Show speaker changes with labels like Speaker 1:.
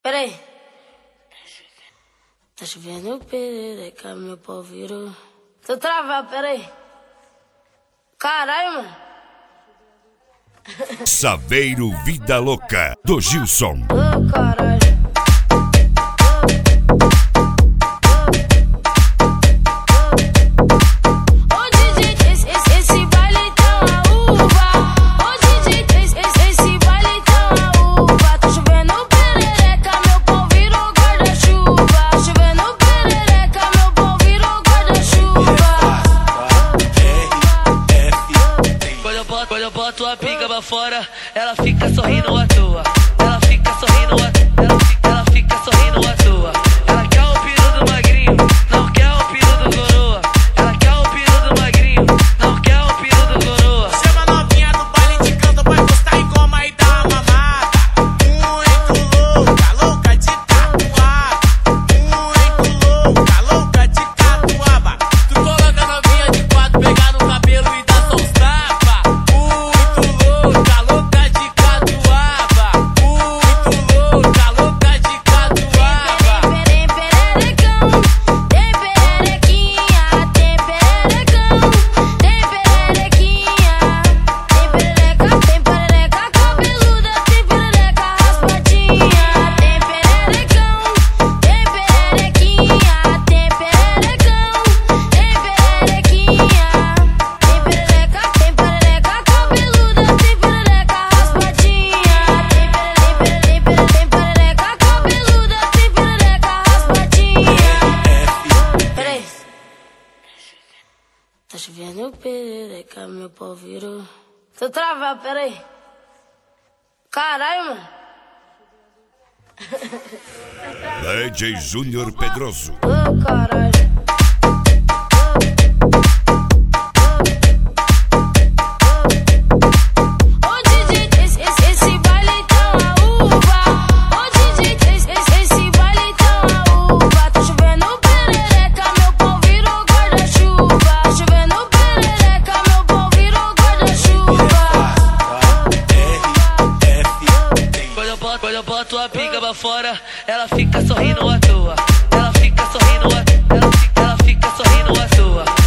Speaker 1: Peraí. Tá chovendo perereca, meu pau virou. Tô travado, peraí. Caralho, mano.
Speaker 2: Saveiro Vida Louca, do Gilson.
Speaker 1: Ô, caralho.
Speaker 3: Quando eu boto a pinga pra fora, ela fica sorrindo à toa. Ela fica sorrindo à toa. Ela fica sorrindo à toa. Ela quer o piru do magrinho, não quer o piru do coroa. Ela quer o piru do magrinho, não quer o piru do coroa.
Speaker 4: Chama a novinha do baile de canto pra encostar em goma e dar uma mamada. Muito louca, louca de catuaba. Muito louca, louca de catuaba. Tu coloca a novinha de quatro, pegar no cabelo e dá só uns tapas.
Speaker 1: Tá chovendo perereca, meu pau virou. Tô travado, peraí. Caralho, mano.
Speaker 2: DJ Júnior Pedroso.
Speaker 1: Ô, caralho.
Speaker 3: Quando eu boto a pinga pra fora, ela fica sorrindo à toa. Ela fica sorrindo à toa. Ela fica sorrindo à toa.